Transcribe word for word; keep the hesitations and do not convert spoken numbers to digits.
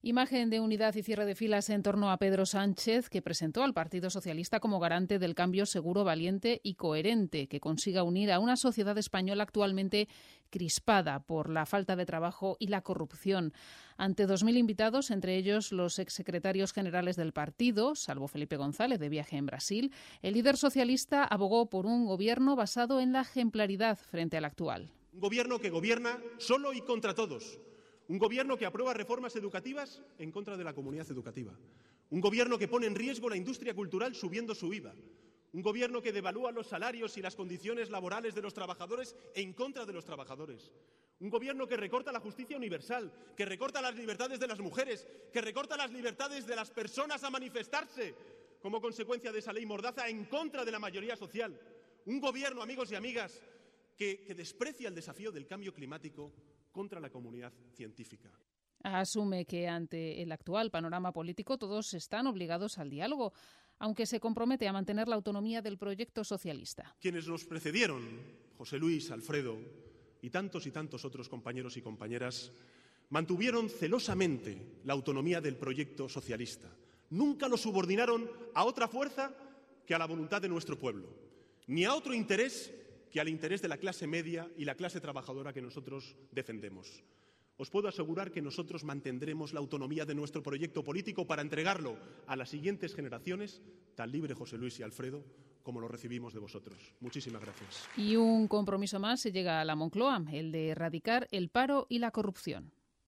Imagen de unidad y cierre de filas en torno a Pedro Sánchez, que presentó al Partido Socialista como garante del cambio seguro, valiente y coherente, que consiga unir a una sociedad española actualmente crispada por la falta de trabajo y la corrupción. Ante dos mil invitados, entre ellos los exsecretarios generales del partido, salvo Felipe González, de viaje en Brasil, el líder socialista abogó por un gobierno basado en la ejemplaridad frente al actual. Un gobierno que gobierna solo y contra todos. Un gobierno que aprueba reformas educativas en contra de la comunidad educativa. Un gobierno que pone en riesgo la industria cultural subiendo su I V A. Un gobierno que devalúa los salarios y las condiciones laborales de los trabajadores en contra de los trabajadores. Un gobierno que recorta la justicia universal, que recorta las libertades de las mujeres, que recorta las libertades de las personas a manifestarse como consecuencia de esa ley mordaza en contra de la mayoría social. Un gobierno, amigos y amigas, que, que desprecia el desafío del cambio climático contra la comunidad científica. Asume que ante el actual panorama político todos están obligados al diálogo, aunque se compromete a mantener la autonomía del proyecto socialista. Quienes nos precedieron, José Luis, Alfredo y tantos y tantos otros compañeros y compañeras, mantuvieron celosamente la autonomía del proyecto socialista. Nunca lo subordinaron a otra fuerza que a la voluntad de nuestro pueblo, ni a otro interés que al interés de la clase media y la clase trabajadora que nosotros defendemos. Os puedo asegurar que nosotros mantendremos la autonomía de nuestro proyecto político para entregarlo a las siguientes generaciones, tan libre José Luis y Alfredo como lo recibimos de vosotros. Muchísimas gracias. Y un compromiso más se llega a la Moncloa, el de erradicar el paro y la corrupción.